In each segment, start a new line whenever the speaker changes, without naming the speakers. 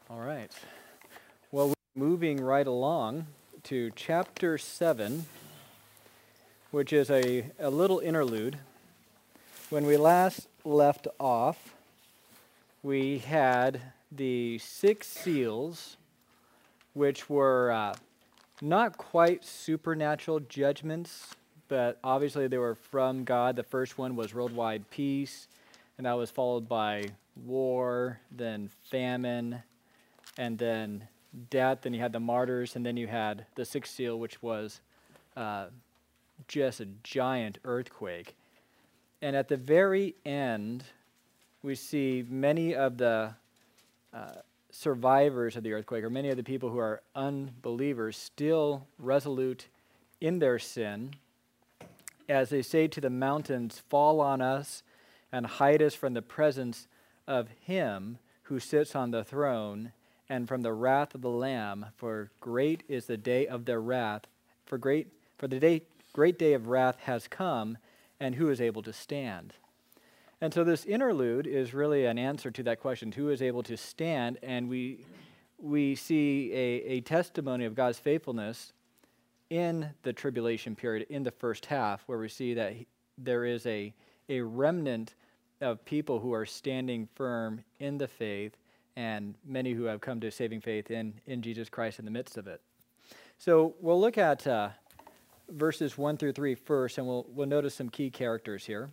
All right. Well, we're moving right along to chapter 7, which is a little interlude. When we last left off, we had the 6 seals, which were not quite supernatural judgments, but obviously they were from God. The first one was worldwide peace, and that was followed by war, then famine, and then death. Then you had the martyrs, and then you had the 6th seal, which was just a giant earthquake. And at the very end, we see many of the survivors of the earthquake, or many of the people who are unbelievers, still resolute in their sin, as they say to the mountains, "Fall on us and hide us from the presence of him who sits on the throne and from the wrath of the Lamb, for great is the day of their wrath, for the great day of wrath has come, and who is able to stand?" And so this interlude is really an answer to that question, who is able to stand? And we see a testimony of God's faithfulness in the tribulation period, in the first half, where we see that there is a remnant of people who are standing firm in the faith, and many who have come to saving faith in Jesus Christ in the midst of it. So we'll look at verses 1 through 3 first, and we'll notice some key characters here.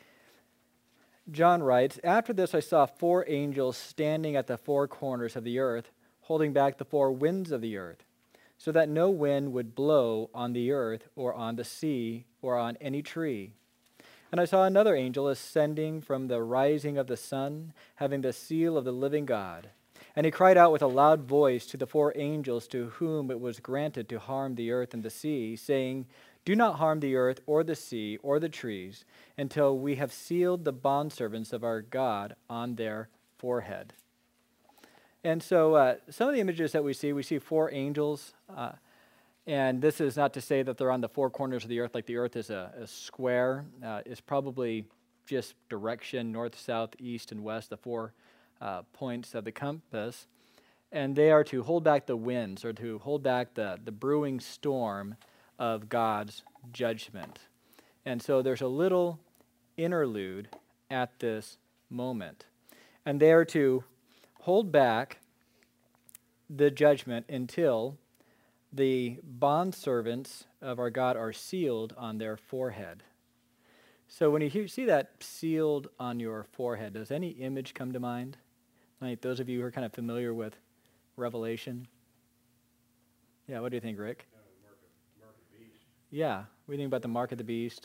John writes, "After this I saw 4 angels standing at the 4 corners of the earth, holding back the 4 winds of the earth, so that no wind would blow on the earth or on the sea or on any tree. And I saw another angel ascending from the rising of the sun, having the seal of the living God. And he cried out with a loud voice to the 4 angels to whom it was granted to harm the earth and the sea, saying, 'Do not harm the earth or the sea or the trees until we have sealed the bondservants of our God on their forehead.'" And so some of the images that we see 4 angels, and this is not to say that they're on the 4 corners of the earth, like the earth is a square. It's probably just direction, north, south, east, and west, the 4 points of the compass. And they are to hold back the winds, or to hold back the brewing storm of God's judgment. And so there's a little interlude at this moment. And they are to hold back the judgment until the bondservants of our God are sealed on their forehead. So when you see that sealed on your forehead, does any image come to mind? Like those of you who are kind of familiar with Revelation? Yeah, what do you think, Rick?
Mark of the beast.
Yeah, what do you think about the mark of the beast?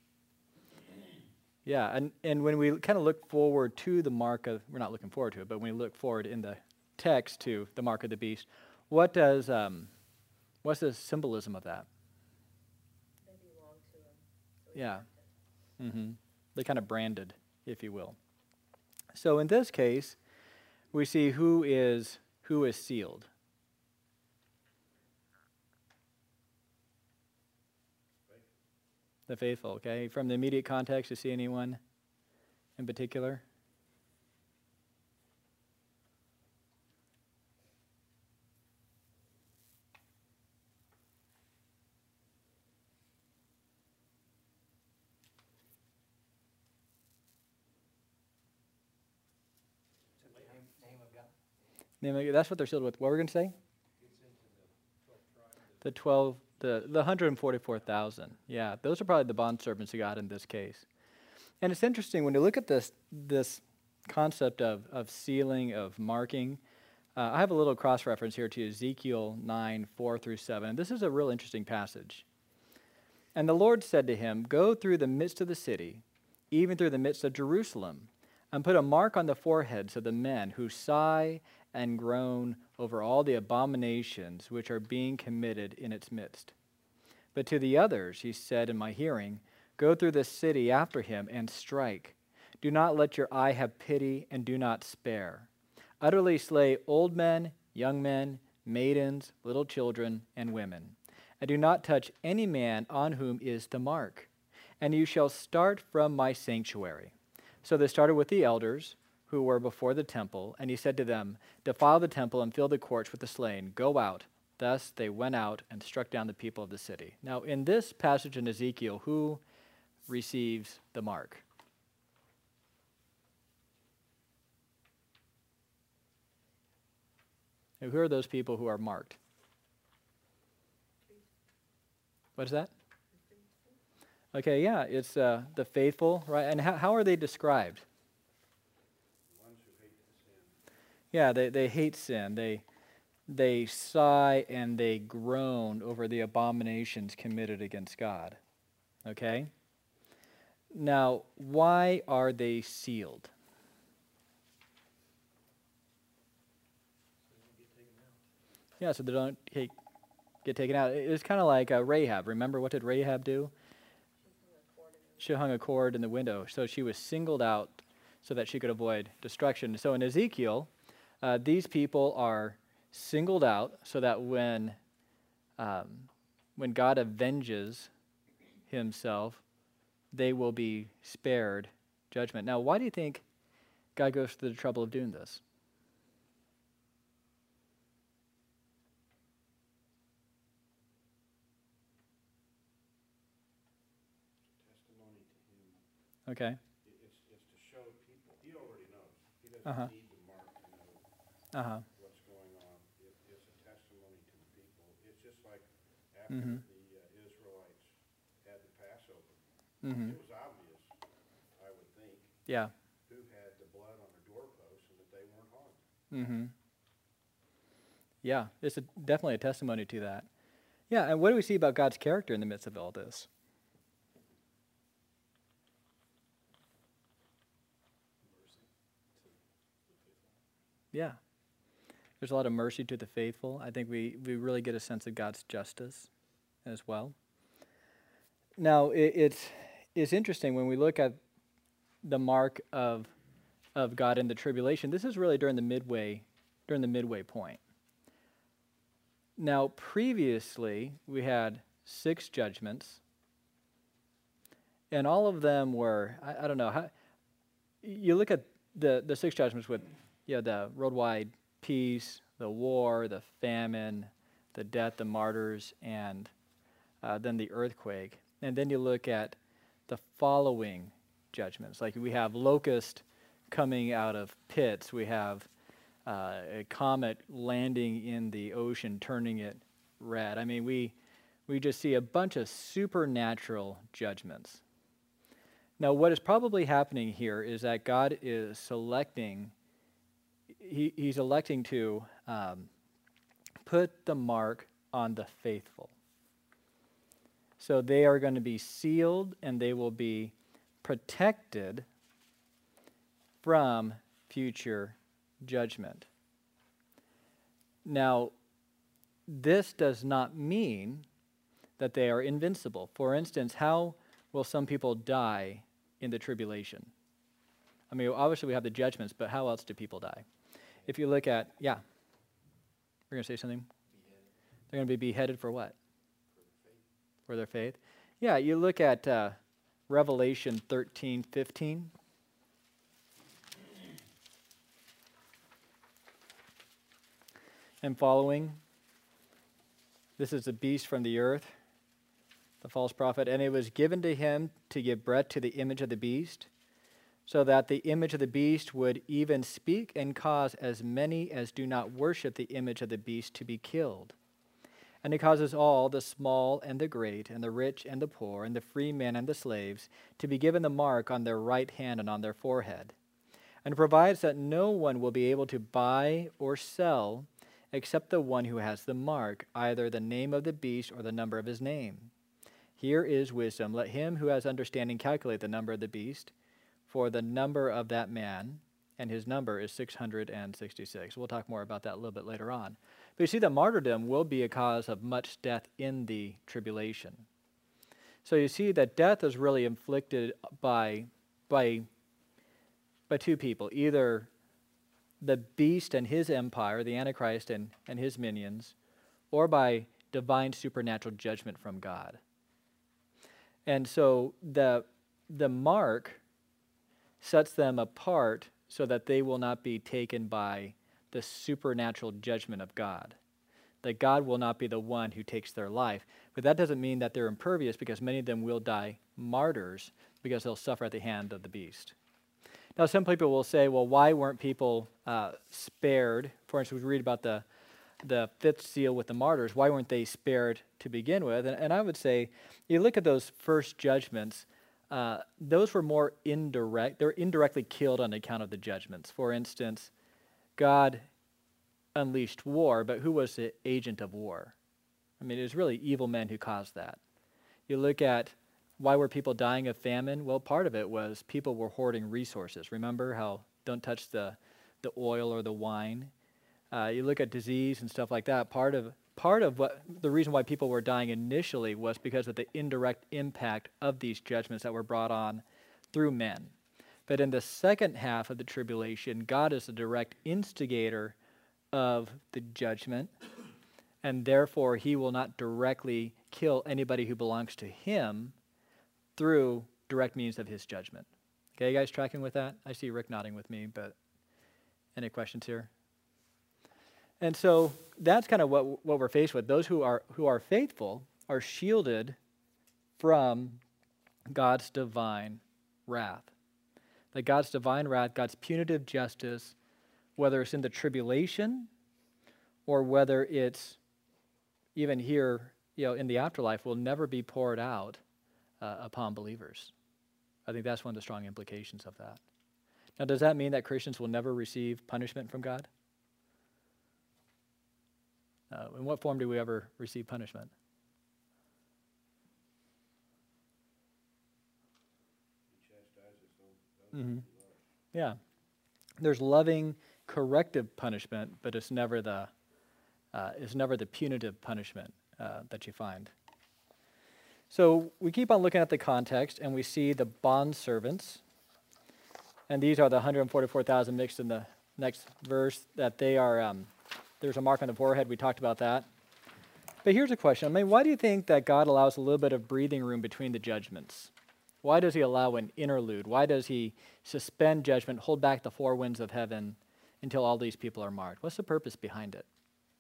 Yeah, and when we kind of look forward to the mark of, we're not looking forward to it, but when we look forward in the text to the mark of the beast, what's the symbolism of that?
They belong to him. So
Yeah. They're kind of branded, if you will. So in this case, we see who is sealed. The faithful, okay? From the immediate context, you see anyone in particular? That's what they're sealed with. What were we going to say? The 144,000. Yeah, those are probably the bondservants of God in this case. And it's interesting when you look at this concept of sealing, of marking. I have a little cross-reference here to Ezekiel 9, 4 through 7. This is a real interesting passage. "And the Lord said to him, 'Go through the midst of the city, even through the midst of Jerusalem, and put a mark on the foreheads of the men who sigh and groan over all the abominations which are being committed in its midst. But to the others he said in my hearing, Go through the city after him and strike. Do not let your eye have pity, and do not spare. Utterly slay old men, young men, maidens, little children, and women. And do not touch any man on whom is the mark. And you shall start from my sanctuary.'" So they started with the elders, who were before the temple, and he said to them, "Defile the temple and fill the courts with the slain. Go out." Thus they went out and struck down the people of the city. Now, in this passage in Ezekiel, who receives the mark? Now, who are those people who are marked? What is that? Okay, yeah, it's the faithful, right? And how are they described?
Ones who hate the sin.
Yeah, they hate sin. They sigh and they groan over the abominations committed against God. Okay? Now, why are they sealed? Yeah, so they don't get taken out. It's kind of like Rahab. Remember, what did Rahab do? She hung a cord in the window. So she was singled out so that she could avoid destruction. So in Ezekiel, these people are singled out so that when God avenges himself, they will be spared judgment. Now, why do you think God goes through the trouble of doing this?
Testimony to him.
Okay.
It's to show people. He already knows. He doesn't
Uh-huh.
need the mark to know
Uh-huh.
what's going on. It's a testimony to the people. It's just like after the Israelites had the Passover.
Mm-hmm.
It was obvious, I would think,
Yeah.
who had the blood on their doorposts and that they weren't harmed.
Mm-hmm. Yeah, it's definitely a testimony to that. Yeah, and what do we see about God's character in the midst of all this? Yeah. There's a lot of mercy to the faithful. I think we really get a sense of God's justice as well. Now, it's interesting when we look at the mark of God in the tribulation. This is really during the midway point. Now, previously, we had 6 judgments, and all of them were, I don't know, how, you look at the 6 judgments with the worldwide peace, the war, the famine, the death, the martyrs, and then the earthquake. And then you look at the following judgments. Like we have locust coming out of pits. We have a comet landing in the ocean, turning it red. I mean, we just see a bunch of supernatural judgments. Now, what is probably happening here is that God is selecting, he's electing to put the mark on the faithful. So they are going to be sealed and they will be protected from future judgment. Now, this does not mean that they are invincible. For instance, how will some people die in the tribulation? I mean, obviously we have the judgments, but how else do people die? If you look at, we're going to say something? Beheaded. They're going to be beheaded for what? For their faith. Yeah, you look at Revelation 13:15. And following, this is the beast from the earth, the false prophet, and it was given to him to give breath to the image of the beast, so that the image of the beast would even speak and cause as many as do not worship the image of the beast to be killed. And it causes all, the small and the great, and the rich and the poor, and the free men and the slaves, to be given the mark on their right hand and on their forehead. And provides that no one will be able to buy or sell except the one who has the mark, either the name of the beast or the number of his name. Here is wisdom. Let him who has understanding calculate the number of the beast, for the number of that man, and his number is 666. We'll talk more about that a little bit later on. But you see that martyrdom will be a cause of much death in the tribulation. So you see that death is really inflicted by 2 people, either the beast and his empire, the Antichrist and his minions, or by divine supernatural judgment from God. And so the mark sets them apart so that they will not be taken by the supernatural judgment of God. That God will not be the one who takes their life. But that doesn't mean that they're impervious, because many of them will die martyrs because they'll suffer at the hand of the beast. Now, some people will say, well, why weren't people spared? For instance, we read about the fifth seal with the martyrs. Why weren't they spared to begin with? And I would say, you look at those first judgments, those were more indirect. They were indirectly killed on account of the judgments. For instance, God unleashed war, but who was the agent of war? I mean, it was really evil men who caused that. You look at why were people dying of famine? Well, part of it was people were hoarding resources. Remember how don't touch the oil or the wine? You look at disease and stuff like that. Part of what the reason why people were dying initially was because of the indirect impact of these judgments that were brought on through men. But in the second half of the tribulation, God is the direct instigator of the judgment, and therefore he will not directly kill anybody who belongs to him through direct means of his judgment. Okay, you guys tracking with that? I see Rick nodding with me, but any questions here? And so that's kind of what we're faced with. Those who are faithful are shielded from God's divine wrath. That God's divine wrath, God's punitive justice, whether it's in the tribulation or whether it's even here, in the afterlife, will never be poured out upon believers. I think that's one of the strong implications of that. Now, does that mean that Christians will never receive punishment from God? In what form do we ever receive punishment? Mm-hmm. Yeah. There's loving, corrective punishment, but it's never the punitive punishment that you find. So we keep on looking at the context, and we see the bondservants, and these are the 144,000 mixed in the next verse, that they are, there's a mark on the forehead. We talked about that. But here's a question. I mean, why do you think that God allows a little bit of breathing room between the judgments? Why does he allow an interlude? Why does he suspend judgment, hold back the four winds of heaven until all these people are marked? What's the purpose behind it?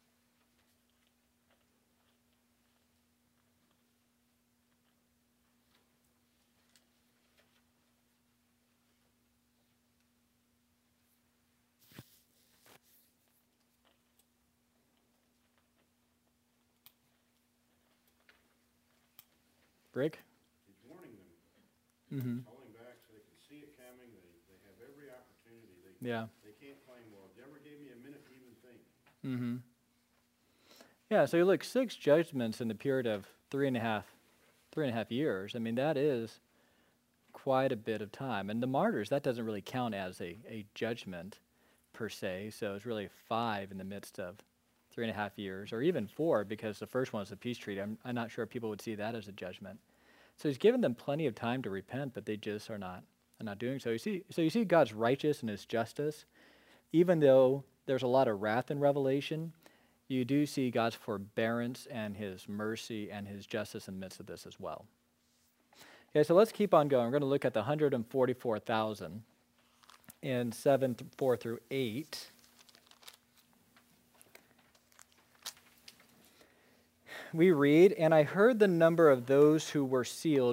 Rick?
He's warning them,
Mm-hmm.
holding back so they can see it coming. They have every opportunity.
Yeah.
They can't claim, well, it never gave me a minute to even think.
Mm-hmm. Yeah, so you look, 6 judgments in the period of three and a half years. I mean, that is quite a bit of time. And the martyrs, that doesn't really count as a judgment per se. So it's really 5 in the midst of 3.5 years, or even 4, because the first one was a peace treaty. I'm not sure people would see that as a judgment. So he's given them plenty of time to repent, but they just are not doing so. You see God's righteous and his justice. Even though there's a lot of wrath in Revelation, you do see God's forbearance and his mercy and his justice in the midst of this as well. Okay, so let's keep on going. We're going to look at the 144,000 in 7:4-8. We read, "And I heard the number of those who were sealed,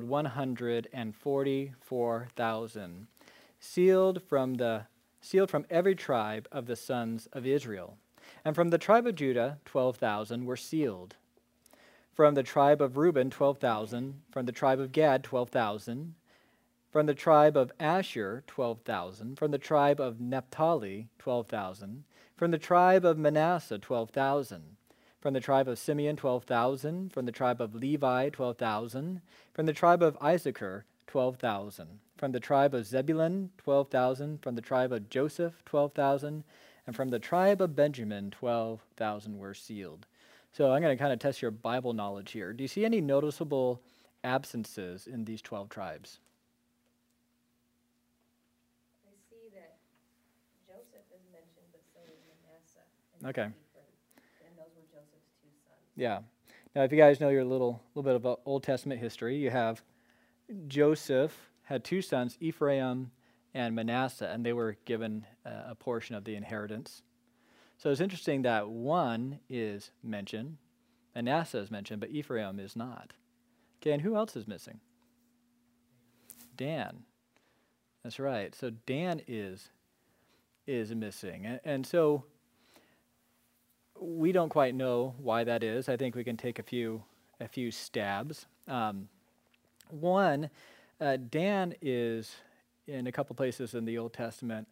144,000, sealed from every tribe of the sons of Israel. And from the tribe of Judah, 12,000 were sealed. From the tribe of Reuben, 12,000. From the tribe of Gad, 12,000. From the tribe of Asher, 12,000. From the tribe of Naphtali, 12,000. From the tribe of Manasseh, 12,000. From the tribe of Simeon, 12,000. From the tribe of Levi, 12,000. From the tribe of Issachar, 12,000. From the tribe of Zebulun, 12,000. From the tribe of Joseph, 12,000. And from the tribe of Benjamin, 12,000 were sealed." So I'm going to kind of test your Bible knowledge here. Do you see any noticeable absences in these 12 tribes?
I see that Joseph is mentioned, but so is Manasseh.
Okay.
And those were Joseph's 2 sons.
Yeah. Now, if you guys know your little bit of Old Testament history, you have Joseph had 2 sons, Ephraim and Manasseh, and they were given a portion of the inheritance. So it's interesting that one is mentioned, Manasseh is mentioned, but Ephraim is not. Okay, and who else is missing? Dan. That's right. So Dan is missing. And so we don't quite know why that is. I think we can take a few stabs. One, Dan is in a couple places in the Old Testament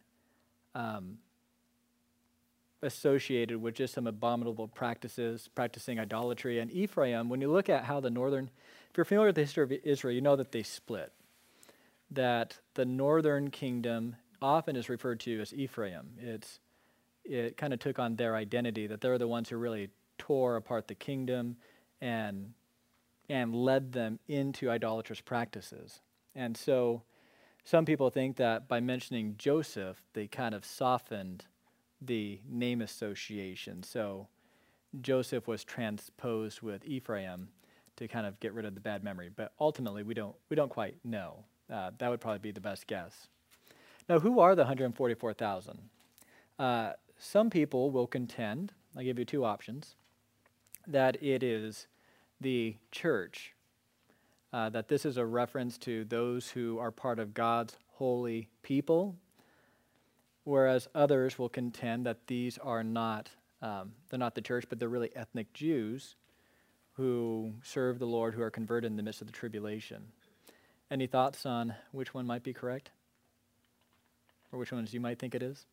associated with just some abominable practices, practicing idolatry. And Ephraim, when you look at how the northern, if you're familiar with the history of Israel, you know that they split. That the northern kingdom often is referred to as Ephraim. It kind of took on their identity, that they're the ones who really tore apart the kingdom and led them into idolatrous practices. And so some people think that by mentioning Joseph, they kind of softened the name association. So Joseph was transposed with Ephraim to kind of get rid of the bad memory. But ultimately, we don't quite know. That would probably be the best guess. Now, who are the 144,000? Some people will contend, I'll give you two options, that it is the church, that this is a reference to those who are part of God's holy people, whereas others will contend that these are not, they're not the church, but they're really ethnic Jews who serve the Lord, who are converted in the midst of the tribulation. Any thoughts on which one might be correct? Or which ones you might think it is?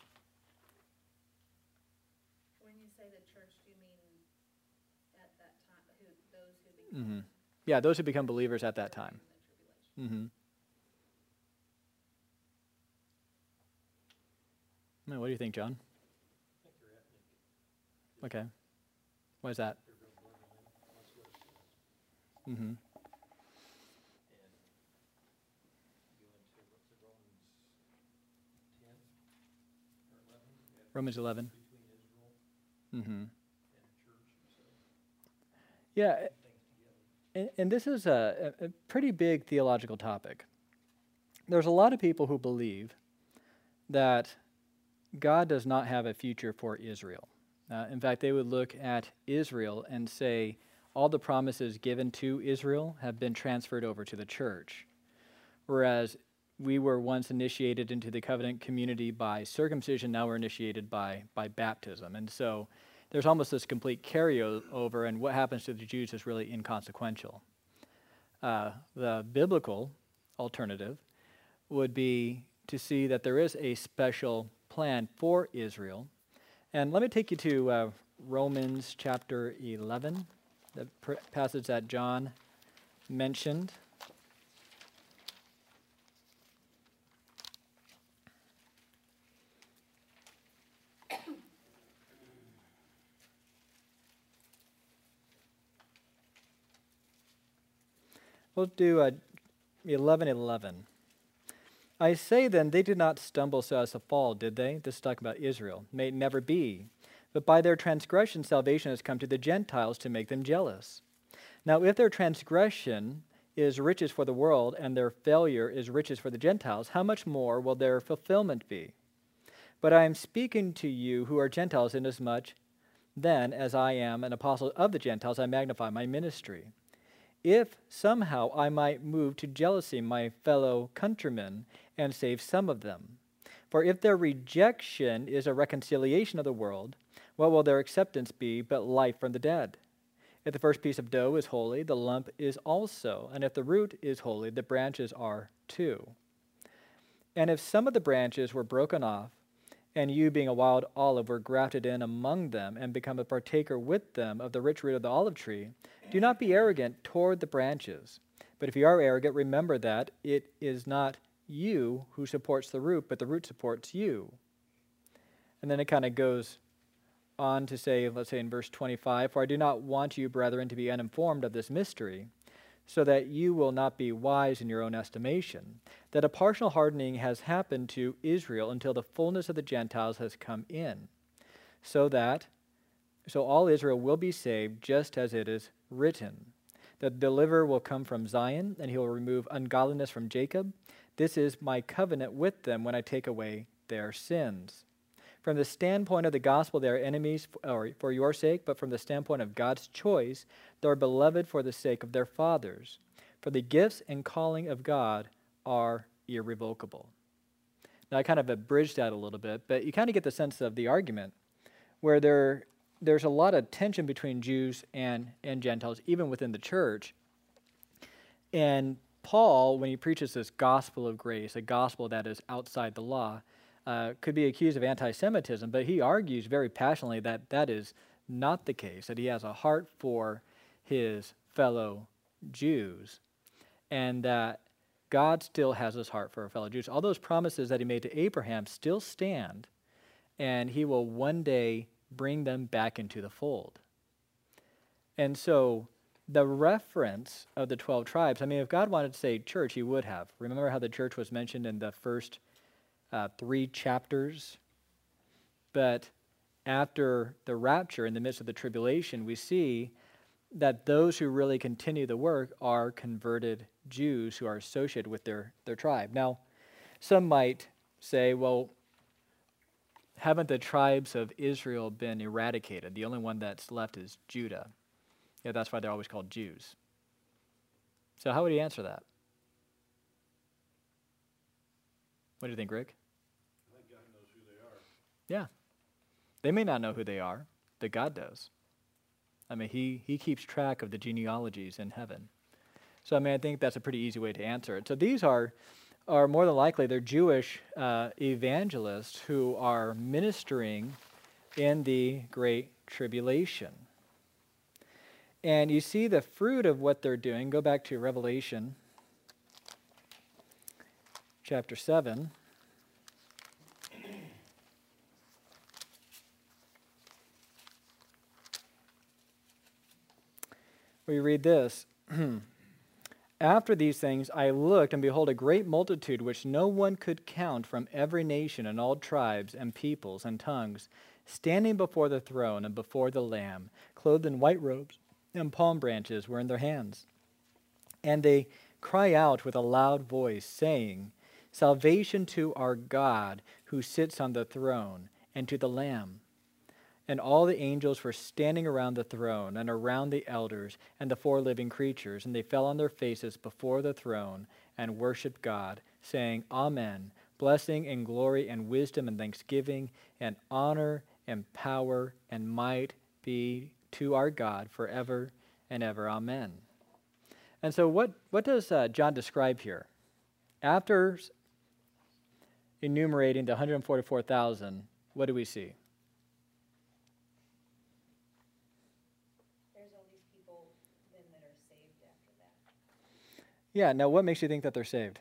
When you say the church, do you mean at that time, those who become?
Mm-hmm. Yeah, those who become believers at that time. Mm-hmm. Well, what do you think, John?
I think they're ethnic.
Okay. Why is that?
They're real borderline. That's what it says.
Mm-hmm.
And go into, what's it, Romans 10 or 11?
Romans 11.
Between Israel
Mm-hmm.
and the church, so
Yeah,
things together.
and this is a pretty big theological topic. There's a lot of people who believe that God does not have a future for Israel. In fact, they would look at Israel and say all the promises given to Israel have been transferred over to the church, whereas we were once initiated into the covenant community by circumcision, now we're initiated by baptism. And so there's almost this complete carryover, and what happens to the Jews is really inconsequential. The biblical alternative would be to see that there is a special plan for Israel. And let me take you to Romans chapter 11, the passage that John mentioned. We'll do 11:11. I say then, they did not stumble so as to fall, did they? This is talking about Israel. May it never be. But by their transgression, salvation has come to the Gentiles to make them jealous. Now, if their transgression is riches for the world, and their failure is riches for the Gentiles, how much more will their fulfillment be? But I am speaking to you who are Gentiles, inasmuch then as I am an apostle of the Gentiles, I magnify my ministry. If somehow I might move to jealousy my fellow countrymen and save some of them. For if their rejection is a reconciliation of the world, what will their acceptance be but life from the dead? If the first piece of dough is holy, the lump is also, and if the root is holy, the branches are too. And if some of the branches were broken off, and you, being a wild olive, were grafted in among them and become a partaker with them of the rich root of the olive tree, do not be arrogant toward the branches. But if you are arrogant, remember that it is not you who supports the root, but the root supports you. And then it kind of goes on to say, let's say in verse 25, for I do not want you, brethren, to be uninformed of this mystery, so that you will not be wise in your own estimation, that a partial hardening has happened to Israel until the fullness of the Gentiles has come in, so all Israel will be saved, just as it is written. The deliverer will come from Zion, and he will remove ungodliness from Jacob. This is my covenant with them when I take away their sins. From the standpoint of the gospel, they are enemies for your sake, but from the standpoint of God's choice, they are beloved for the sake of their fathers. For the gifts and calling of God are irrevocable. Now, I kind of abridged that a little bit, but you kind of get the sense of the argument where there's a lot of tension between Jews and Gentiles, even within the church. And Paul, when he preaches this gospel of grace, a gospel that is outside the law, could be accused of anti-Semitism, but he argues very passionately that that is not the case, that he has a heart for his fellow Jews, and that God still has his heart for fellow Jews. All those promises that he made to Abraham still stand, and he will one day bring them back into the fold. And so the reference of the 12 tribes, I mean, if God wanted to say church, he would have. Remember how the church was mentioned in the first 3 chapters? But after the rapture, in the midst of the tribulation, we see that those who really continue the work are converted Jews who are associated with their tribe. Now, some might say, well, haven't the tribes of Israel been eradicated? The only one that's left is Judah. Yeah, that's why they're always called Jews. So how would you answer that? What do you think, Rick?
I think God knows who they are.
Yeah. They may not know who they are, but God does. I mean, he keeps track of the genealogies in heaven. So, I mean, I think that's a pretty easy way to answer it. So these are more than likely, they're Jewish evangelists who are ministering in the Great Tribulation. And you see the fruit of what they're doing. Go back to Revelation chapter 7. We read this. After these things I looked, and behold, a great multitude which no one could count from every nation and all tribes and peoples and tongues, standing before the throne and before the Lamb, clothed in white robes, and palm branches were in their hands. And they cry out with a loud voice, saying, Salvation to our God who sits on the throne, and to the Lamb. And all the angels were standing around the throne and around the elders and the 4 living creatures, and they fell on their faces before the throne and worshiped God, saying, Amen. Blessing and glory and wisdom and thanksgiving and honor and power and might be to our God forever and ever. Amen. And so what does John describe here? After enumerating the 144,000, what do we see? Yeah, now what makes you think that they're saved?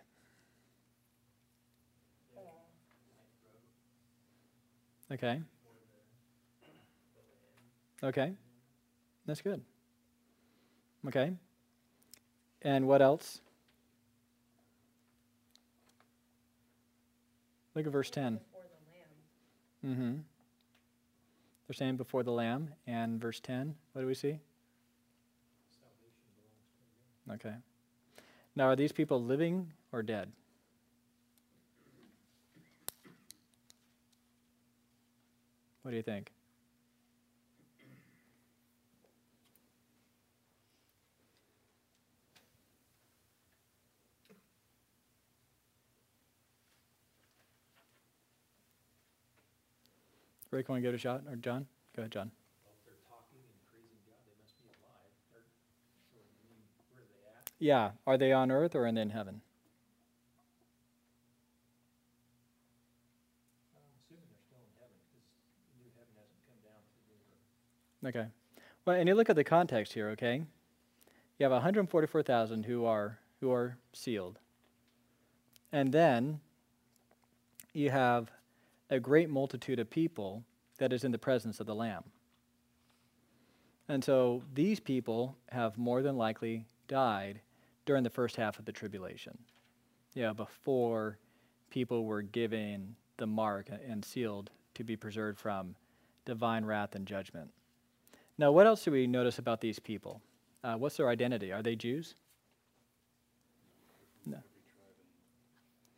Okay. Okay. That's good. Okay. And what else? Look at verse 10. Mm-hmm. They're saying before the Lamb. And verse 10, what do we see? Okay. Now, are these people living or dead? What do you think? Rick, want to give it a shot? Or John? Go ahead, John.
Well, if they're talking and praising God, they must be alive. So, I mean, where are they at?
Yeah. Are they on earth or are they in heaven?
I'm assuming they're still in heaven because the new heaven hasn't come down to the earth.
Okay. Well, and you look at the context here, okay? You have 144,000 who are sealed. And then you have a great multitude of people that is in the presence of the Lamb. And so these people have more than likely died during the first half of the tribulation. Yeah, before people were given the mark and sealed to be preserved from divine wrath and judgment. Now, what else do we notice about these people? What's their identity? Are they Jews? No.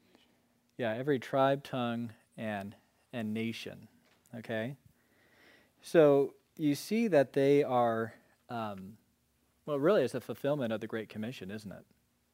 Yeah, every tribe, tongue, and nation. Okay? So you see that they are, well, really it's a fulfillment of the Great Commission, isn't it?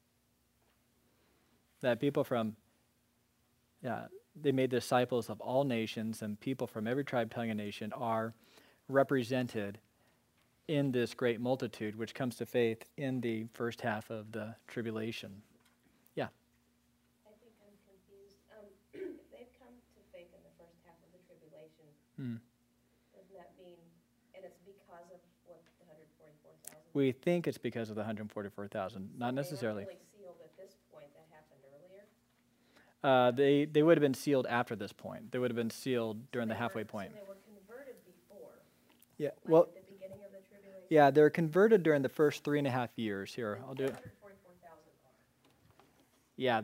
That people from, they made disciples of all nations, and people from every tribe, tongue, and nation are represented in this great multitude, which comes to faith in the first half of the tribulation. Yeah.
I think I'm confused. If they've come to faith in the first half of the tribulation, doesn't that mean, and it's because of what, the 144,000?
We think it's because of the 144,000, not necessarily.
They weren't really sealed at this point, that happened earlier?
They would have been sealed after this point. They would have been sealed during the halfway point.
So they were converted before,
Yeah,
like
well,
at the beginning of the tribulation?
yeah, they're converted during the first 3.5 years. Here, I'll do it.
144,000 are.
Yeah,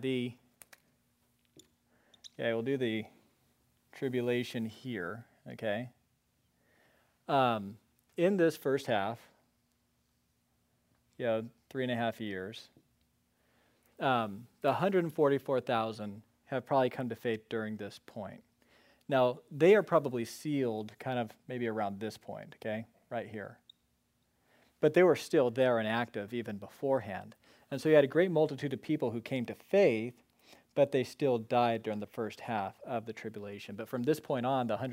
we'll do the tribulation here, okay? In this first half, 3.5 years, the 144,000 have probably come to faith during this point. Now, they are probably sealed kind of maybe around this point, okay, right here. But they were still there and active even beforehand. And so you had a great multitude of people who came to faith, but they still died during the first half of the tribulation. But from this point on, the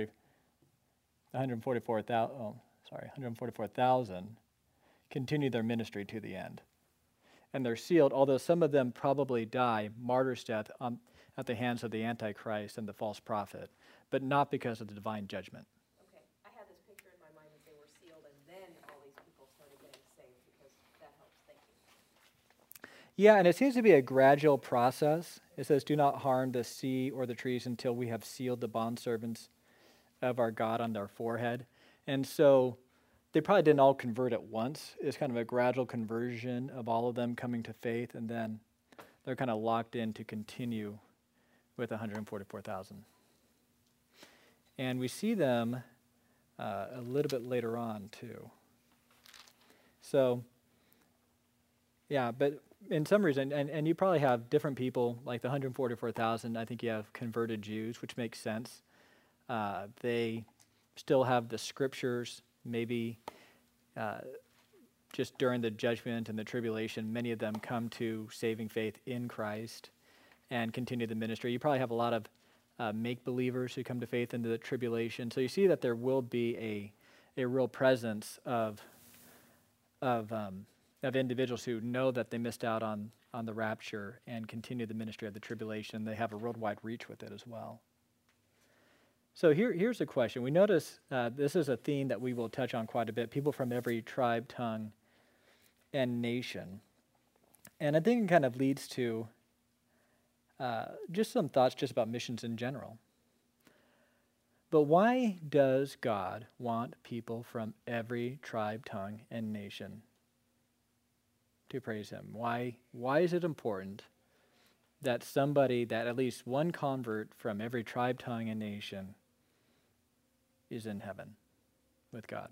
144,000 continue their ministry to the end. And they're sealed, although some of them probably die martyr's death at the hands of the Antichrist and the false prophet, but not because of the divine judgment.
Okay, I had this picture in my mind that they were sealed and then all these people started getting saved, because that helps, thank you.
Yeah, and it seems to be a gradual process. It says, do not harm the sea or the trees until we have sealed the bondservants of our God on their forehead. And so they probably didn't all convert at once. It's kind of a gradual conversion of all of them coming to faith, and then they're kind of locked in to continue with 144,000. And we see them a little bit later on, too. So, yeah, but in some reason, and you probably have different people, like the 144,000, I think you have converted Jews, which makes sense. They still have the scriptures, maybe just during the judgment and the tribulation, many of them come to saving faith in Christ and continue the ministry. You probably have a lot of make-believers who come to faith into the tribulation. So you see that there will be a real presence of individuals who know that they missed out on the rapture and continue the ministry of the tribulation. They have a worldwide reach with it as well. So here's a question. We notice this is a theme that we will touch on quite a bit, people from every tribe, tongue, and nation. And I think it kind of leads to just some thoughts just about missions in general. But why does God want people from every tribe, tongue, and nation to praise Him? Why is it important that at least one convert from every tribe, tongue, and nation is in heaven with God?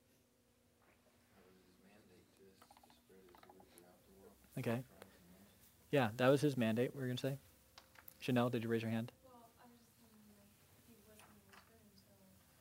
Okay. Yeah, that was His mandate, we were going to say. Chanel, did you raise your hand?
Well, I was just thinking, like, he wasn't in return, so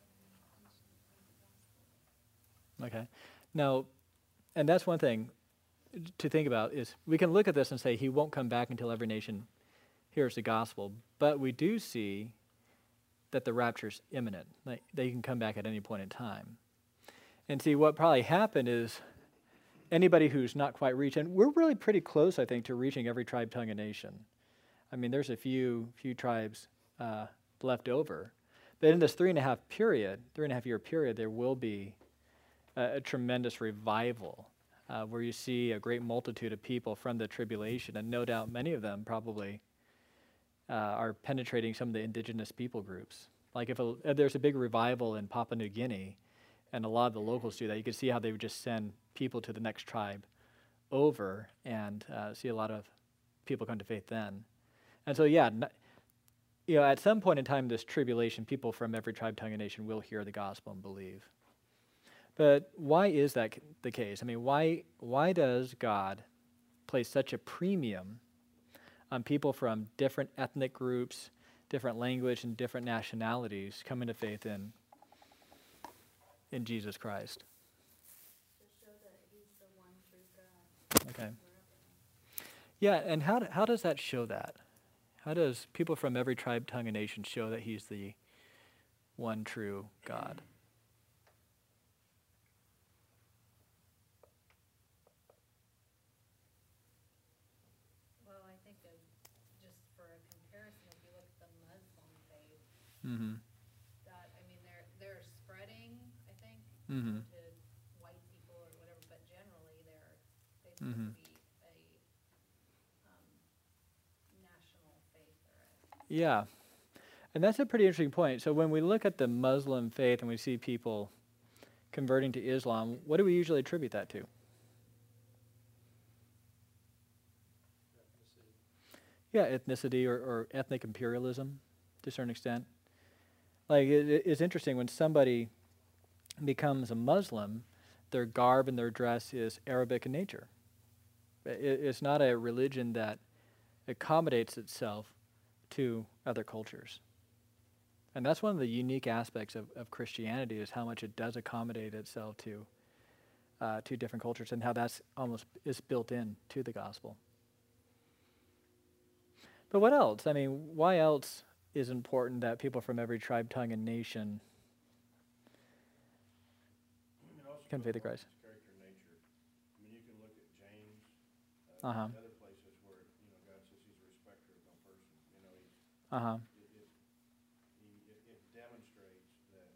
he should the gospel.
Okay. Now, and that's one thing to think about is we can look at this and say He won't come back until every nation hears the gospel, but we do see that the rapture's imminent. Like, they can come back at any point in time. And see, what probably happened is anybody who's not quite reached, and we're really pretty close, I think, to reaching every tribe, tongue, and nation. I mean, there's a few tribes left over. But in this 3.5 year period, there will be a tremendous revival where you see a great multitude of people from the tribulation, and no doubt many of them probably are penetrating some of the indigenous people groups. Like if there's a big revival in Papua New Guinea, and a lot of the locals do that, you can see how they would just send people to the next tribe over and see a lot of people come to faith then. And so, at some point in time, this tribulation, people from every tribe, tongue, and nation will hear the gospel and believe. But why is that the case? I mean, why does God place such a premium people from different ethnic groups, different language, and different nationalities coming to faith in Jesus Christ.
To show that he's the one true God.
Okay.
Forever.
Yeah, and how does that show that? How does people from every tribe, tongue, and nation show that he's the one true God?
Well, I think of, just for a comparison, if you look at the Muslim faith,
Mm-hmm.
that, I mean, they're spreading, I think,
Mm-hmm.
to white people or whatever, but generally they
Mhm.
seem to be a national faith or a.
Yeah. And that's a pretty interesting point. So when we look at the Muslim faith and we see people converting to Islam, what do we usually attribute that to?
Ethnicity.
Yeah, ethnicity or ethnic imperialism to a certain extent. Like, it's interesting when somebody becomes a Muslim, their garb and their dress is Arabic in nature. It's not a religion that accommodates itself to other cultures. And that's one of the unique aspects of Christianity, is how much it does accommodate itself to different cultures, and how that's almost is built in to the gospel. But what else? I mean, why else is important that people from every tribe, tongue, and nation
It also
come
goes
faith in
along with
Christ?
his character and nature. I mean, you can look at James,
Uh-huh.
and other places where, God says he's a respecter of no person.
Uh-huh.
It demonstrates that,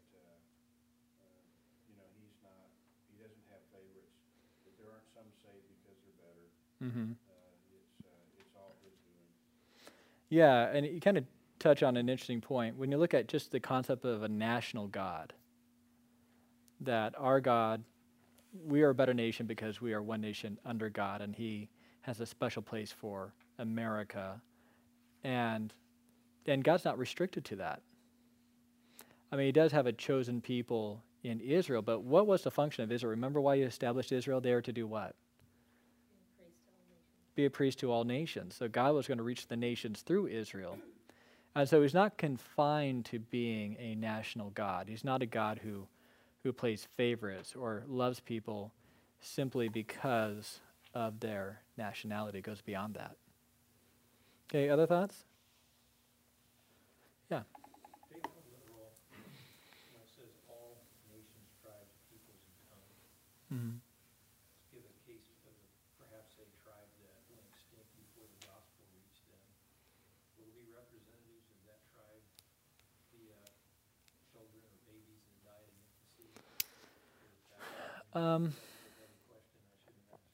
he doesn't have favorites, that there aren't some saved because they're better.
Mm-hmm.
It's all his doing.
Yeah, and you kind of touch on an interesting point. When you look at just the concept of a national God, that our God, we are a better nation because we are one nation under God, and he has a special place for America. And God's not restricted to that. I mean, he does have a chosen people in Israel, but what was the function of Israel? Remember why he established Israel there? To do what? Be a priest to all nations. So God was going to reach the nations through Israel. And so he's not confined to being a national God. He's not a God who plays favorites or loves people simply because of their nationality. It goes beyond that. Okay, other thoughts? Yeah.
Take one literal, when it says all nations, tribes, peoples, and tongues.
Mm-hmm.
Let's give a case of perhaps a tribe that went extinct before the gospel reached them. Will be representatives of that tribe be children or babies that died in infancy?
Um,
That's a question I shouldn't ask.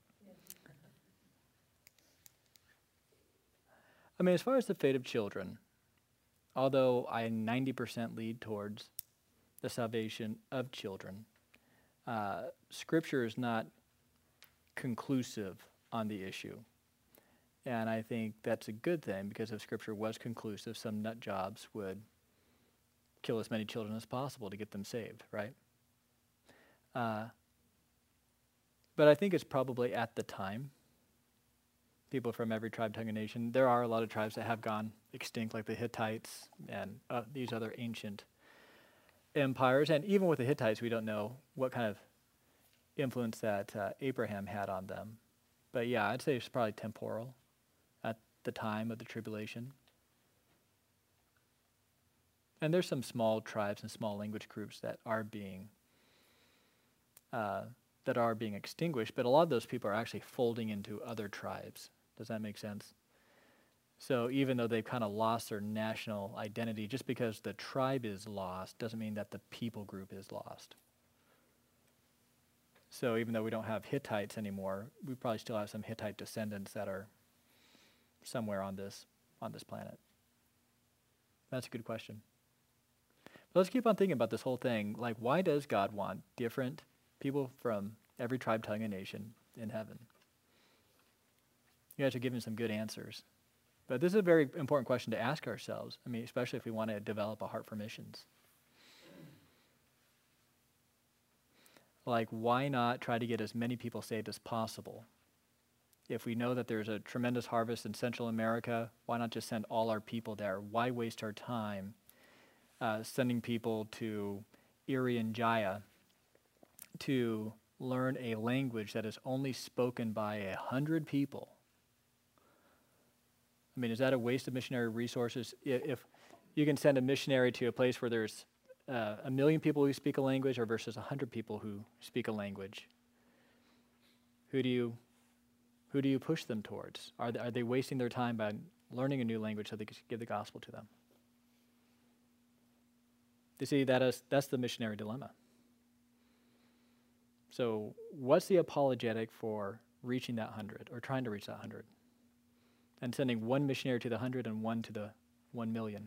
I mean, as far as the fate of children, although I 90% lead towards the salvation of children, Scripture is not conclusive on the issue. And I think that's a good thing, because if Scripture was conclusive, some nut jobs would kill as many children as possible to get them saved, right? But I think it's probably at the time, people from every tribe, tongue, and nation. There are a lot of tribes that have gone extinct, like the Hittites and these other ancient empires. And even with the Hittites, we don't know what kind of influence that Abraham had on them. But yeah, I'd say it's probably temporal at the time of the tribulation. And there's some small tribes and small language groups that are being extinguished, but a lot of those people are actually folding into other tribes. Does that make sense? So even though they've kind of lost their national identity, just because the tribe is lost doesn't mean that the people group is lost. So even though we don't have Hittites anymore, we probably still have some Hittite descendants that are somewhere on this planet. That's a good question. But let's keep on thinking about this whole thing. Like, why does God want different people from every tribe, tongue, and nation in heaven? You guys are giving some good answers. But this is a very important question to ask ourselves. I mean, especially if we want to develop a heart for missions. Like, why not try to get as many people saved as possible If we know that there's a tremendous harvest in Central America, why not just send all our people there? Why waste our time sending people to Irian Jaya to learn a language that is only spoken by 100 people? I mean, is that a waste of missionary resources? If you can send a missionary to a place where there's 1 million people who speak a language or versus 100 people who speak a language, who do you push them towards? Are they wasting their time by learning a new language so they can give the gospel to them? You see, that's the missionary dilemma. So what's the apologetic for reaching that 100 or trying to reach that 100? And sending one missionary to the 100 and one to the 1 million.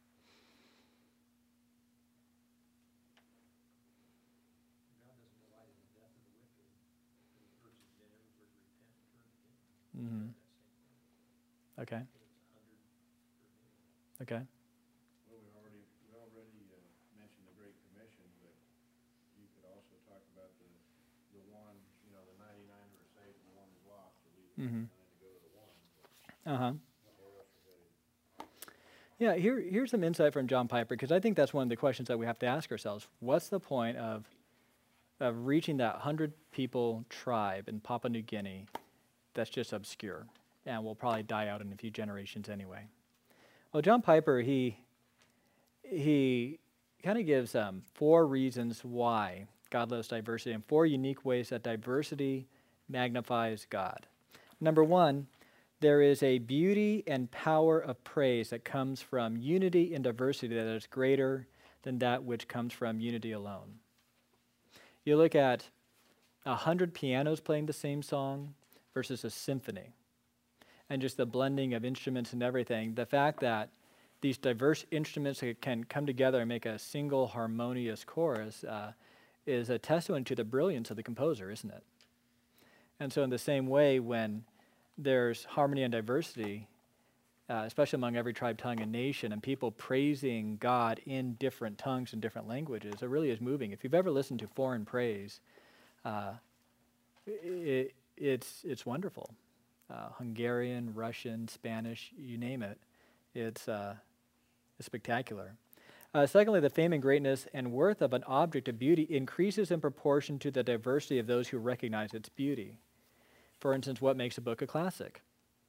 God doesn't delight in the death of the wicked. He urges men everywhere to repent and turn again.
Mm-hmm.
That same thing.
Okay.
I think it's 100 per million.
Okay.
Well, we already mentioned the Great Commission, but you could also talk about the one, the 99 who are saved and the one who's lost, to leave the
Mm-hmm.
99 to go to the one.
Uh-huh.
Where else are headed?
Yeah, here's some insight from John Piper, because I think that's one of the questions that we have to ask ourselves. What's the point of reaching that 100 people tribe in Papua New Guinea that's just obscure and will probably die out in a few generations anyway? Well, John Piper, he kind of gives 4 reasons why God loves diversity and 4 unique ways that diversity magnifies God. Number 1, there is a beauty and power of praise that comes from unity and diversity that is greater than that which comes from unity alone. You look at 100 pianos playing the same song versus a symphony, and just the blending of instruments and everything. The fact that these diverse instruments can come together and make a single harmonious chorus is a testament to the brilliance of the composer, isn't it? And so in the same way, when there's harmony and diversity, especially among every tribe, tongue, and nation, and people praising God in different tongues and different languages, it really is moving. If you've ever listened to foreign praise, it's wonderful. Hungarian, Russian, Spanish, you name it. It's spectacular. Secondly, the fame and greatness and worth of an object of beauty increases in proportion to the diversity of those who recognize its beauty. For instance, what makes a book a classic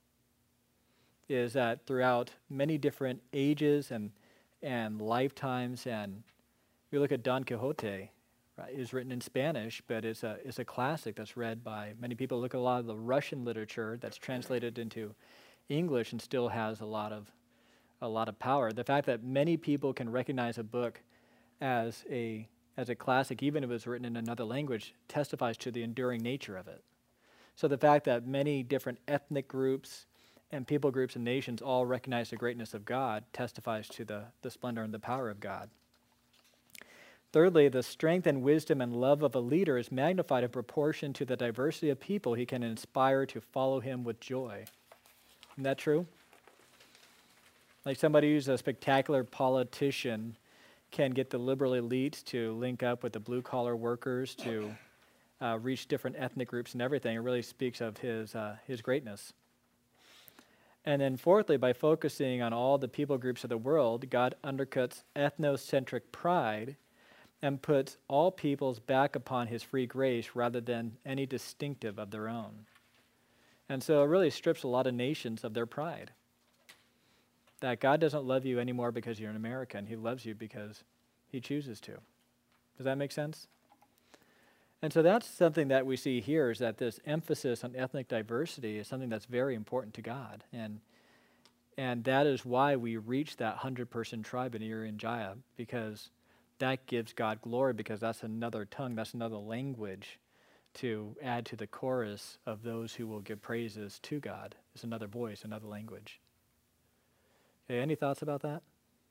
is that throughout many different ages and lifetimes, and you look at Don Quixote, right, is written in Spanish, but it's a classic that's read by many people. Look at a lot of the Russian literature that's translated into English and still has a lot of power. The fact that many people can recognize a book as a classic, even if it's written in another language, testifies to the enduring nature of it. So the fact that many different ethnic groups and people groups and nations all recognize the greatness of God testifies to the splendor and the power of God. Thirdly, the strength and wisdom and love of a leader is magnified in proportion to the diversity of people he can inspire to follow him with joy. Isn't that true? Like somebody who's a spectacular politician can get the liberal elites to link up with the blue-collar workers to reach different ethnic groups and everything. It really speaks of his greatness. And then fourthly, by focusing on all the people groups of the world, God undercuts ethnocentric pride and puts all peoples back upon his free grace rather than any distinctive of their own. And so it really strips a lot of nations of their pride. That God doesn't love you anymore because you're an American. He loves you because he chooses to. Does that make sense? And so that's something that we see here, is that this emphasis on ethnic diversity is something that's very important to God. And that is why we reach that 100-person tribe in Irian Jaya, because that gives God glory, because that's another tongue, that's another language to add to the chorus of those who will give praises to God. It's another voice, another language. Okay, any thoughts about that?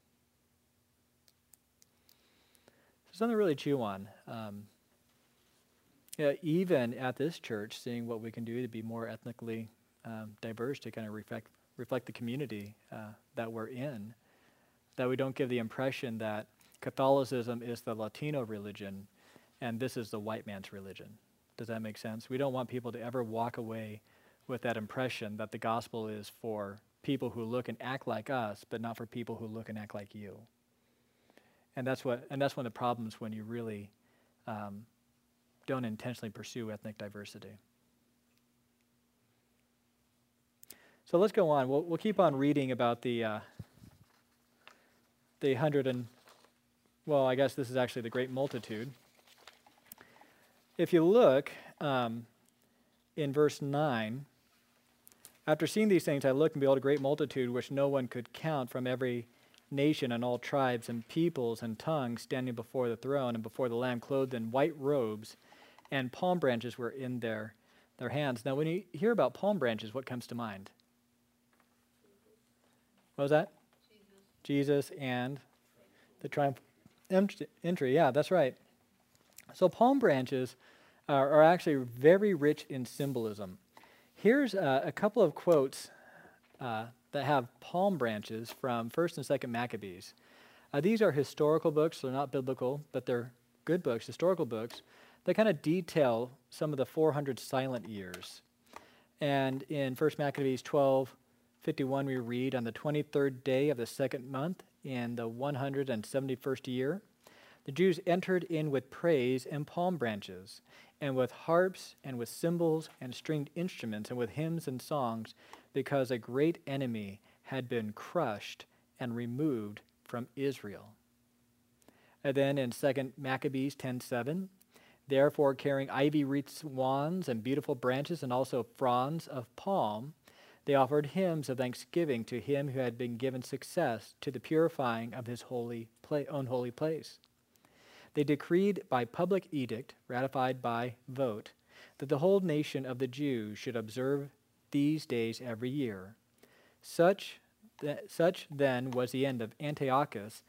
Something to really chew on. Even at this church, seeing what we can do to be more ethnically diverse, to kind of reflect the community that we're in, that we don't give the impression that Catholicism is the Latino religion and this is the white man's religion. Does that make sense? We don't want people to ever walk away with that impression that the gospel is for people who look and act like us, but not for people who look and act like you. And that's one of the problems when you really don't intentionally pursue ethnic diversity. So let's go on. We'll keep on reading about the I guess this is actually the great multitude. If you look in verse 9, after seeing these things, I looked and behold a great multitude which no one could count from every nation and all tribes and peoples and tongues standing before the throne and before the Lamb, clothed in white robes, and palm branches were in their hands. Now, when you hear about palm branches, what comes to mind? What was that? Jesus and the triumphal entry. Yeah, that's right. So palm branches are actually very rich in symbolism. Here's a couple of quotes that have palm branches from 1st and 2nd Maccabees. These are historical books. They're not biblical, but they're good books, historical books. They kind of detail some of the 400 silent years. And in 1st Maccabees 12:51, we read, on the 23rd day of the 2nd month, in the 171st year, the Jews entered in with praise and palm branches, and with harps, and with cymbals, and stringed instruments, and with hymns and songs, because a great enemy had been crushed and removed from Israel. And then in 2nd Maccabees 10:7, therefore carrying ivy-wreathed wands and beautiful branches, and also fronds of palm, they offered hymns of thanksgiving to him who had been given success to the purifying of his own holy place. They decreed by public edict, ratified by vote, that the whole nation of the Jews should observe these days every year. Such then was the end of Antiochus,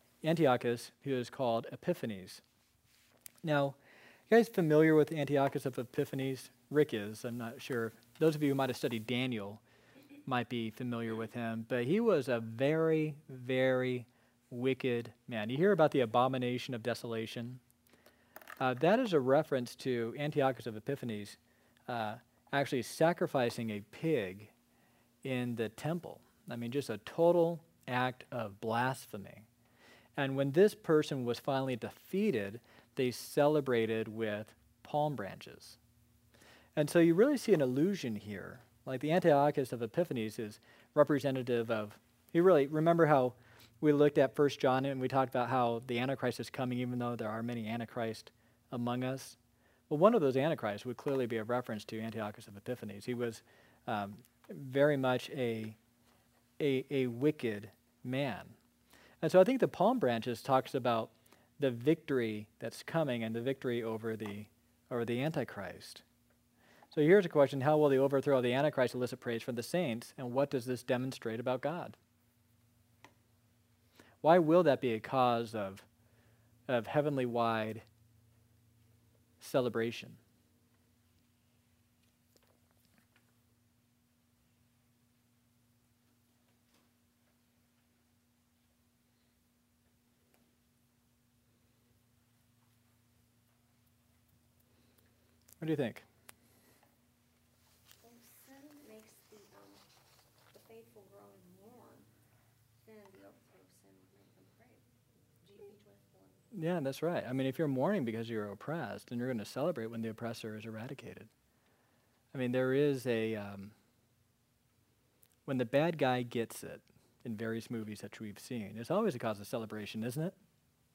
who is called Epiphanes. Now, you guys familiar with Antiochus of Epiphanes? Rick is, I'm not sure. Those of you who might have studied Daniel might be familiar with him, but he was a very, very wicked man. You hear about the abomination of desolation? That is a reference to Antiochus of Epiphanes actually sacrificing a pig in the temple. I mean, just a total act of blasphemy. And when this person was finally defeated, they celebrated with palm branches. And so you really see an allusion here. Like the Antiochus of Epiphanes is representative of, you really remember how we looked at 1 John and we talked about how the Antichrist is coming even though there are many Antichrists among us. Well, one of those Antichrists would clearly be a reference to Antiochus of Epiphanes. He was very much a wicked man. And so I think the palm branches talks about the victory that's coming and the victory over the Antichrist. So here's a question: how will the overthrow of the Antichrist elicit praise from the saints, and what does this demonstrate about God? Why will that be a cause of heavenly-wide celebration? What do you think?
Well, sin makes the faithful grow and mourn, then the overthrow of sin would make them pray. Be joyful.
Yeah, that's right. I mean, if you're mourning because you're oppressed, then you're going to celebrate when the oppressor is eradicated. I mean, there is when the bad guy gets it in various movies that we've seen, it's always a cause of celebration, isn't it?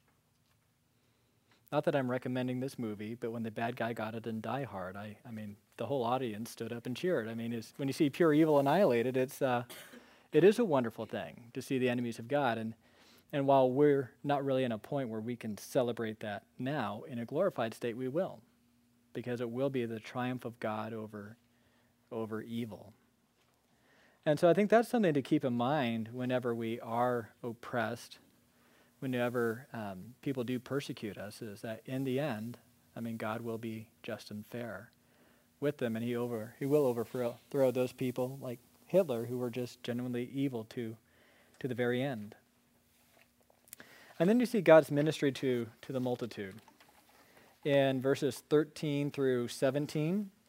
Not that I'm recommending this movie, but when the bad guy got it in Die Hard, I mean, the whole audience stood up and cheered. I mean, when you see pure evil annihilated, it is a wonderful thing to see the enemies of God. And while we're not really in a point where we can celebrate that now, in a glorified state we will, because it will be the triumph of God over evil. And so I think that's something to keep in mind whenever we are oppressed, whenever people do persecute us, is that in the end, I mean, God will be just and fair with them, and he will overthrow those people like Hitler who were just genuinely evil to the very end. And then you see God's ministry to the multitude. In verses 13 through 17,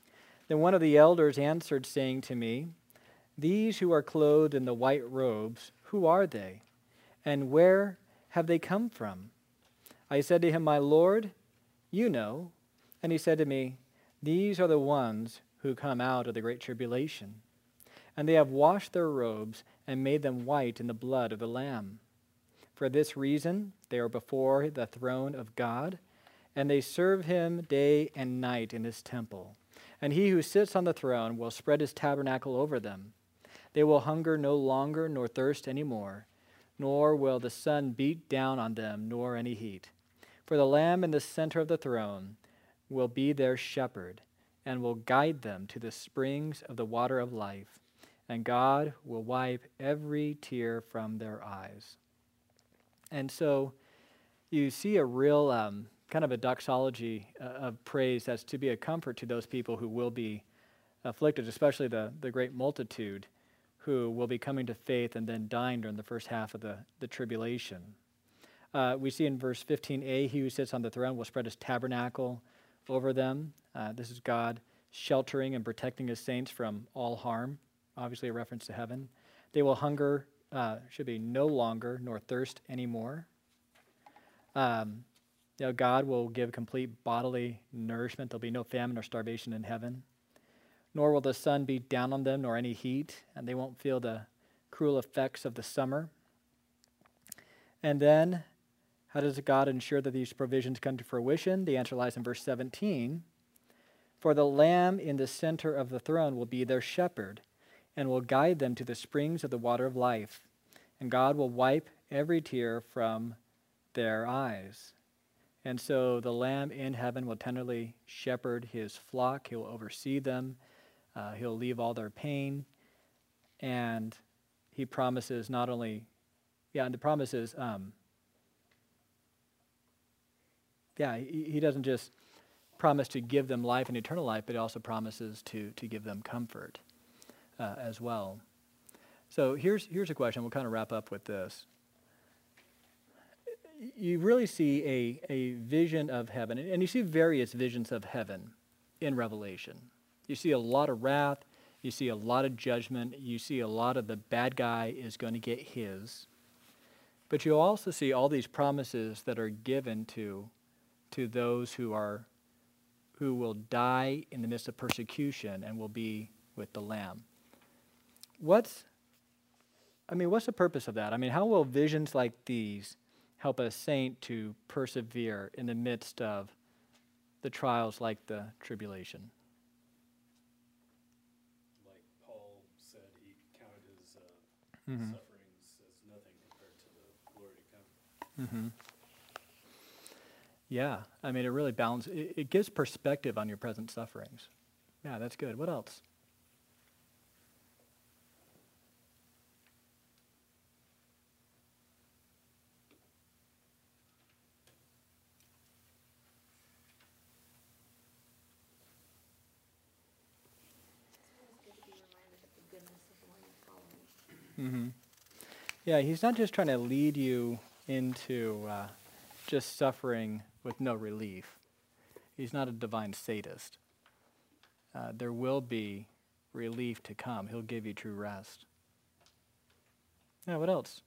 Then one of the elders answered, saying to me, These who are clothed in the white robes, who are they? And where have they come from? I said to him, My Lord, you know. And he said to me, These are the ones who come out of the great tribulation. And they have washed their robes and made them white in the blood of the Lamb. For this reason they are before the throne of God, and they serve him day and night in his temple. And he who sits on the throne will spread his tabernacle over them. They will hunger no longer nor thirst any more, nor will the sun beat down on them nor any heat. For the Lamb in the center of the throne will be their shepherd and will guide them to the springs of the water of life, and God will wipe every tear from their eyes. And so you see a real kind of a doxology of praise that's to be a comfort to those people who will be afflicted, especially the great multitude who will be coming to faith and then dying during the first half of the tribulation. We see in verse 15a, he who sits on the throne will spread his tabernacle over them. This is God sheltering and protecting his saints from all harm, obviously a reference to heaven. They will hunger, should be no longer, nor thirst anymore. God will give complete bodily nourishment. There'll be no famine or starvation in heaven. Nor will the sun beat down on them, nor any heat, and they won't feel the cruel effects of the summer. And then, how does God ensure that these provisions come to fruition? The answer lies in verse 17. For the Lamb in the center of the throne will be their shepherd, and will guide them to the springs of the water of life. And God will wipe every tear from their eyes. And so the Lamb in heaven will tenderly shepherd his flock. He will oversee them. He'll leave all their pain. And he promises not only, and the promise is, he doesn't just promise to give them life and eternal life, but he also promises to give them comfort as well. So here's a question. We'll kind of wrap up with this. You really see a vision of heaven, and you see various visions of heaven in Revelation. You see a lot of wrath, you see a lot of judgment, you see a lot of the bad guy is going to get his. But you also see all these promises that are given to those who will die in the midst of persecution and will be with the Lamb. What's the purpose of that? I mean, how will visions like these help a saint to persevere in the midst of the trials like the tribulation?
Like Paul said, he counted his sufferings as nothing compared to the glory to come.
Mm-hmm. Yeah, I mean, it really balances. It gives perspective on your present sufferings. Yeah, that's good. What else?
It's good to be reminded of the goodness of the one you're following.
Mm-hmm. Yeah, he's not just trying to lead you into just suffering with no relief. He's not a divine sadist. There will be relief to come. He'll give you true rest. Yeah, what else?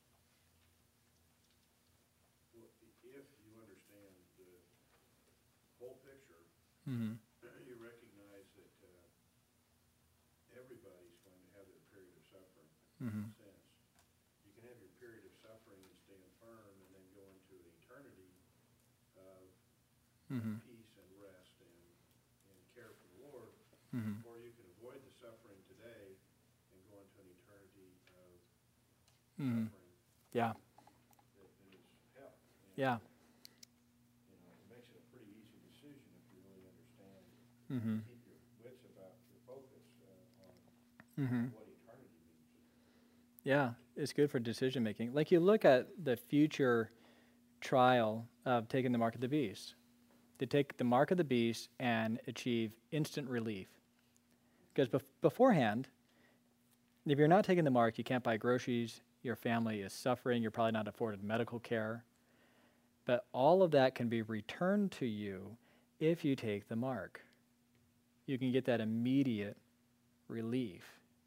Well, if you understand the whole picture,
Mm-hmm.
you recognize that everybody's going to have their period of suffering.
Mm-hmm.
In a sense, you can have your period of suffering and stand firm, and then go into an eternity of
Mm-hmm.
peace and rest and care for the Lord,
Mm-hmm.
or you can avoid the suffering today and go into an eternity of
Mm-hmm.
suffering
Yeah.
that is hell. And,
Yeah.
it makes it a pretty easy decision if you really understand.
Mm-hmm.
Keep your wits about your focus on
Mm-hmm.
what eternity means.
Yeah, it's good for decision making. Like you look at the future trial of taking the mark of the beast. They take the mark of the beast and achieve instant relief. Because beforehand, if you're not taking the mark, you can't buy groceries, your family is suffering, you're probably not afforded medical care. But all of that can be returned to you if you take the mark. you can get that immediate relief.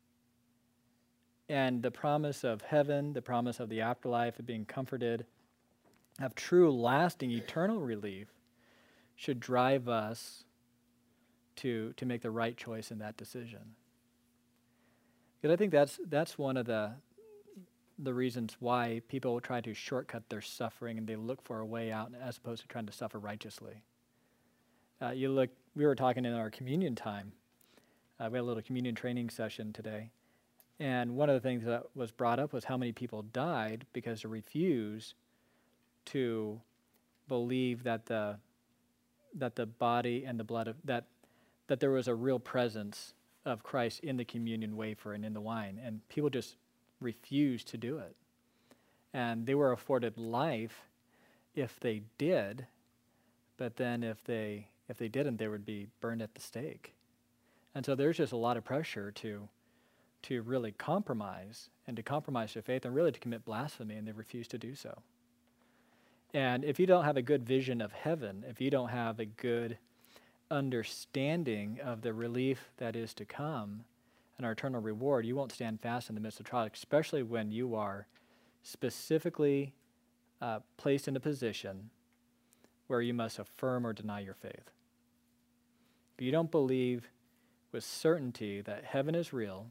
And the promise of heaven, the promise of the afterlife, of being comforted, of true, lasting, eternal relief should drive us to make the right choice in that decision. Because I think that's one of the reasons why people try to shortcut their suffering and they look for a way out as opposed to trying to suffer righteously. We were talking in our communion time. We had a little communion training session today. And one of the things that was brought up was how many people died because they refused to believe that the body and the blood of that there was a real presence of Christ in the communion wafer and in the wine, and people just refused to do it. And they were afforded life if they did, but then if they didn't, they would be burned at the stake. And so there's just a lot of pressure to really compromise, and to compromise their faith, and really to commit blasphemy, and they refuse to do so. And if you don't have a good vision of heaven, if you don't have a good understanding of the relief that is to come and our eternal reward, you won't stand fast in the midst of trial, especially when you are specifically placed in a position where you must affirm or deny your faith. If you don't believe with certainty that heaven is real,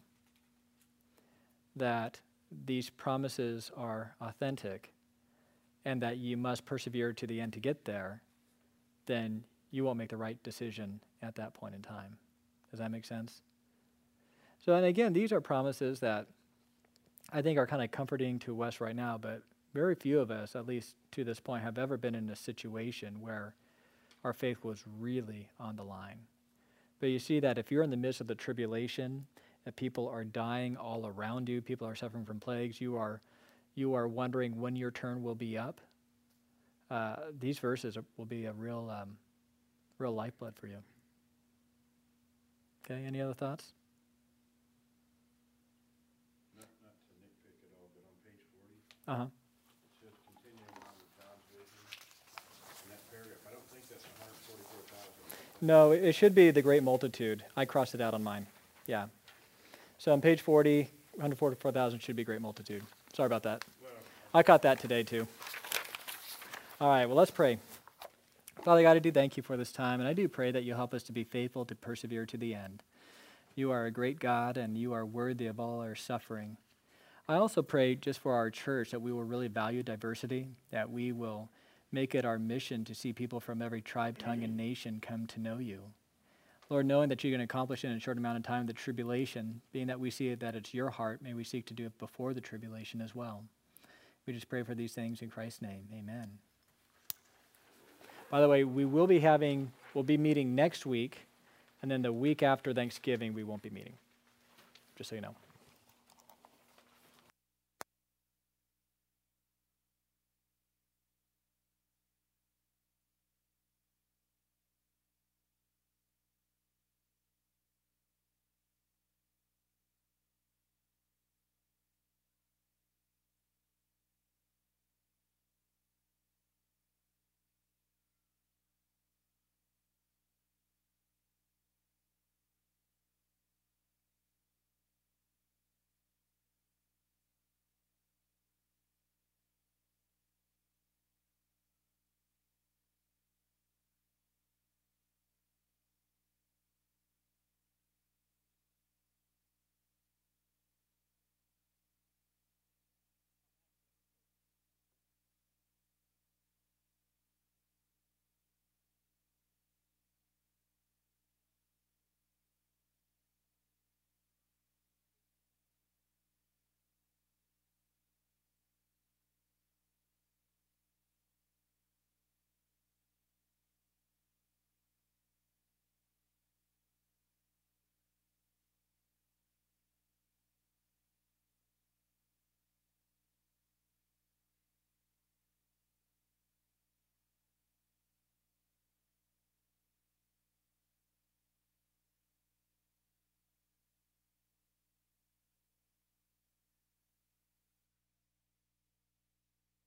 that these promises are authentic, and that you must persevere to the end to get there, then you won't make the right decision at that point in time. Does that make sense? So, and again, these are promises that I think are kind of comforting to us right now, but very few of us, at least to this point, have ever been in a situation where our faith was really on the line. But you see that if you're in the midst of the tribulation, that people are dying all around you, people are suffering from plagues, you are wondering when your turn will be up, these verses will be a real lifeblood for you. Okay, any other thoughts?
Not to nitpick at all, but on page 40,
Uh-huh.
it says continuing on with God's vision. In that paragraph, I don't think that's 144,000.
No, it should be the great multitude. I crossed it out on mine. Yeah. So on page 40, 144,000 should be great multitude. Sorry about that. I caught that today too. All right, well, let's pray. Father God, I do thank you for this time, and I do pray that you'll help us to be faithful to persevere to the end. You are a great God, and you are worthy of all our suffering. I also pray just for our church that we will really value diversity, that we will make it our mission to see people from every tribe, tongue, and nation come to know you. Lord, knowing that you're going to accomplish it in a short amount of time, the tribulation, being that we see that it's your heart, may we seek to do it before the tribulation as well. We just pray for these things in Christ's name. Amen. By the way, we'll be meeting next week, and then the week after Thanksgiving, we won't be meeting, just so you know.